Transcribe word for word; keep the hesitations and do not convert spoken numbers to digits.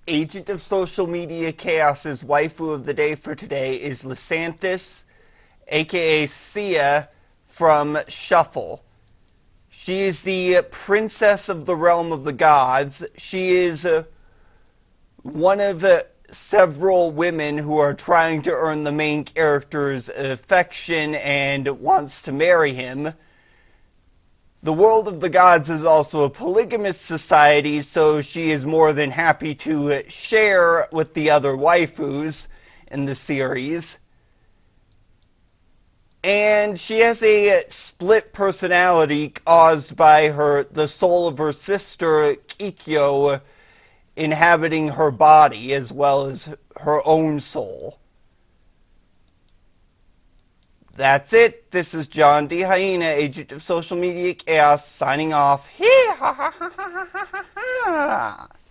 Agent of Social Media Chaos's waifu of the day for today is Lysanthus, aka Sia, from Shuffle. She is the princess of the realm of the gods. She is uh, one of uh, several women who are trying to earn the main character's affection and wants to marry him. The world of the gods is also a polygamous society, so she is more than happy to share with the other waifus in the series. And she has a split personality caused by her the soul of her sister Kikyo inhabiting her body as well as her own soul. That's it. This is John D. Hyena, Agent of Social Media Chaos, signing off. Hee ha ha ha ha ha ha ha.